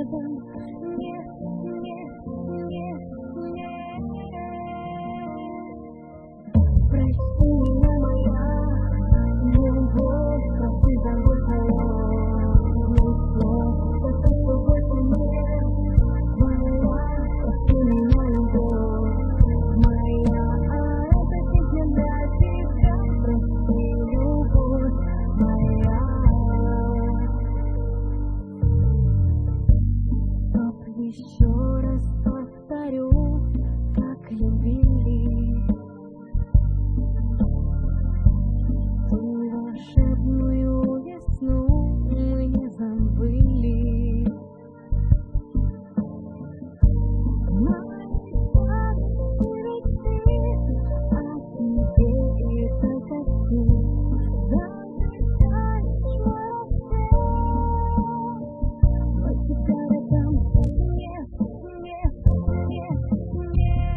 рядом. Нет, нет, нет, нет. Прости меня, моя любовь, прости за мой холодный слов, за то, что больше нет твоя. Прости меня, любовь моя, а это тебе навсегда. Прости, любовь моя. Стоп, еще раз повторю, как любили. Ту волшебную весну мы не забыли. Мои старые мечты о тебе и только ты замечаешь мое сердце. Но тебя рядом нет, нет, нет, нет.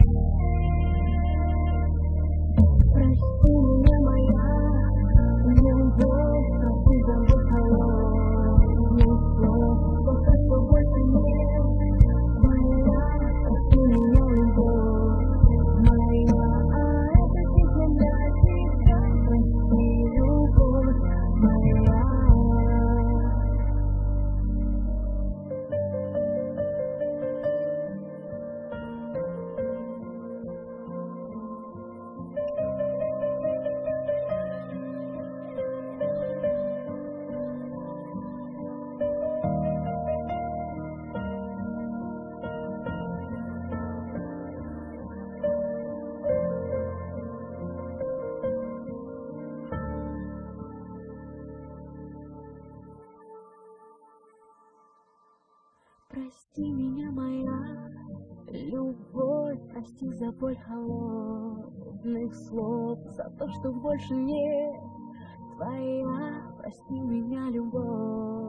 Прости меня, моя любовь, прости за мой холодный слов, за то, что больше нет твоя. Прости меня, любовь моя, а это тебе навсегда. Прости, любовь моя. Прости меня, моя любовь, прости за боль холодных слов, за то, что больше нет твоя. Прости меня, любовь.